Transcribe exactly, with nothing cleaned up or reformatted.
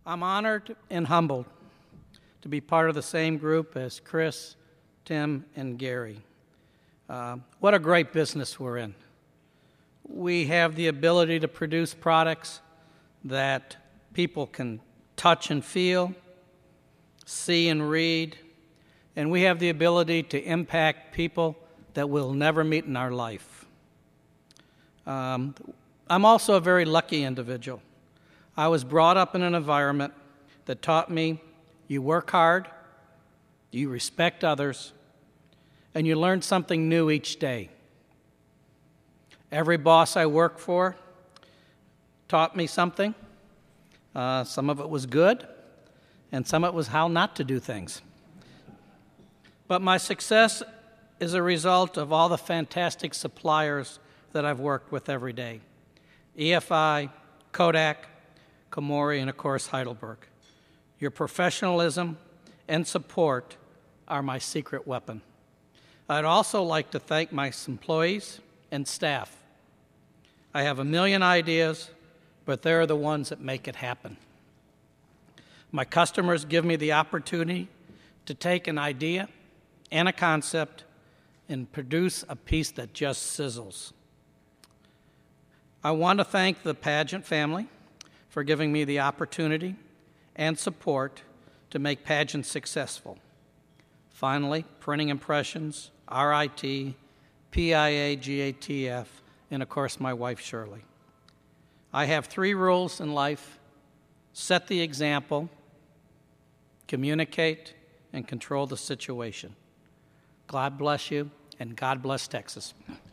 I'm honored and humbled to be part of the same group as Chris, Tim, and Gary. Uh, what a great business we're in. We have the ability to produce products that people can touch and feel, see and read, and we have the ability to impact people that we'll never meet in our life. Um, I'm also a very lucky individual. I was brought up in an environment that taught me you work hard, you respect others, and you learn something new each day. Every boss I worked for taught me something. Uh, some of it was good, and some of it was how not to do things. But my success is a result of all the fantastic suppliers that I've worked with every day. E F I, Kodak, Komori, and of course Heidelberg. Your professionalism and support are my secret weapon. I'd also like to thank my employees and staff. I have a million ideas, but they're the ones that make it happen. My customers give me the opportunity to take an idea and a concept and produce a piece that just sizzles. I want to thank the Pageant family for giving me the opportunity and support to make Pageant successful. Finally, Printing Impressions, R I T, P I A G A T F, and of course my wife Shirley. I have three rules in life: set the example, communicate, and control the situation. God bless you, and God bless Texas.